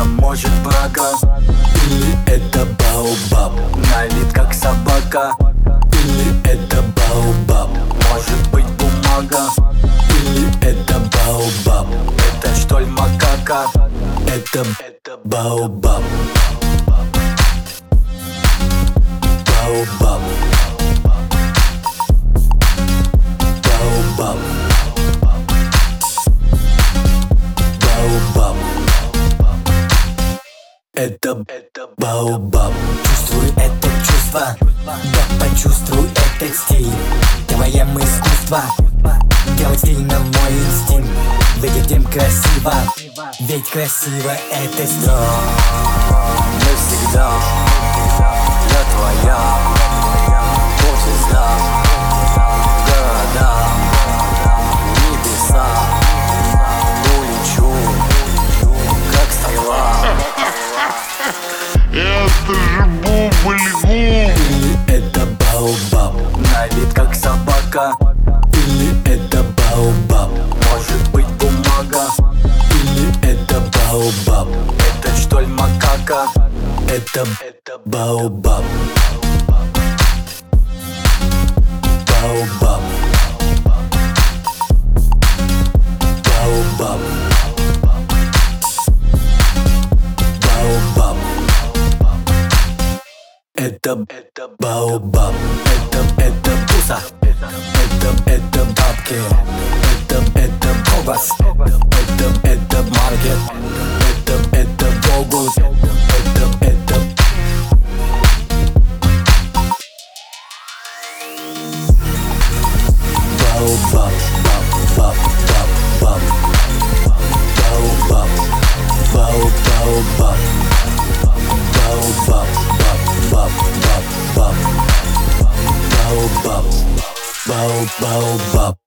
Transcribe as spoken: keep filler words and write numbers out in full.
это может брага, или это баобаб, на вид как собака, или это баобаб, может быть бумага, или это баобаб, это что ли макака, это, это баобаб. Баобаб. Баобаб. Баобаб. Это, это баобаб. Чувствуй это чувство, да почувствуй этот стиль. Делаем искусство, делать стильно мой инстинкт. Выглядим красиво, ведь красиво это стиль. Навсегда я твоя, вот звезда, города, небеса, улечу, как стрела. Это же бубль-гум. Или это баобаб, на вид как собака, или это баобаб, может быть бумага, или это баобаб, это что ли макака, это, это баобаб. Баобаб. Баобаб. Баобаб. Это, это баобаб. Это, это буса. Это, это бабки. Это, это колбас. Это, это маркет. Это, это богут. Это, это баобаб. Баб, баб, баб, баобаб. Бао, баобаб. Баобаб. Баб, баб, баб, баобаб. Бао, баобаб.